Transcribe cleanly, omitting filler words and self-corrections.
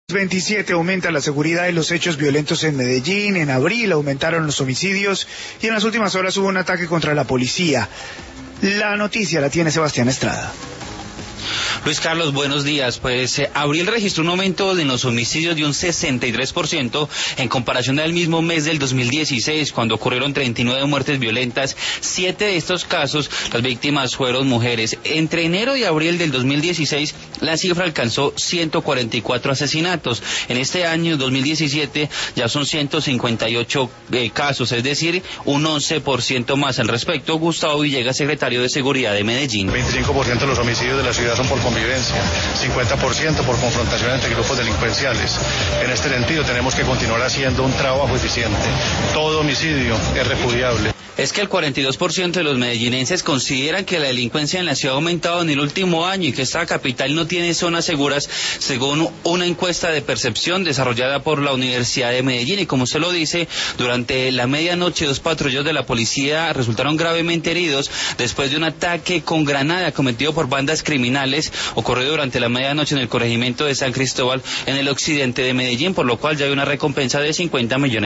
27 aumenta la seguridad de los hechos violentos en Medellín. En abril aumentaron los homicidios y en las últimas horas hubo un ataque contra la policía. La noticia la tiene Sebastián Estrada. Luis Carlos, buenos días. Abril registró un aumento de los homicidios de un 63% en comparación al mismo mes del 2016, cuando ocurrieron 39 muertes violentas. 7 de estos casos, las víctimas fueron mujeres. Entre enero y abril del 2016, la cifra alcanzó 144 asesinatos. En este año, 2017, ya son 158 casos, es decir, un 11% más. Al respecto, Gustavo Villegas, secretario de Seguridad de Medellín. 25% de los homicidios de la ciudad son por convivencia, 50% por confrontación entre grupos delincuenciales. En este sentido tenemos que continuar haciendo un trabajo eficiente. Todo homicidio es repudiable. Es que el 42% de los medellinenses consideran que la delincuencia en la ciudad ha aumentado en el último año y que esta capital no tiene zonas seguras, según una encuesta de percepción desarrollada por la Universidad de Medellín. Y como usted lo dice, durante la medianoche 2 patrulleros de la policía resultaron gravemente heridos después de un ataque con granada cometido por bandas criminales ocurrido durante la medianoche en el corregimiento de San Cristóbal, en el occidente de Medellín, por lo cual ya hay una recompensa de 50 millones.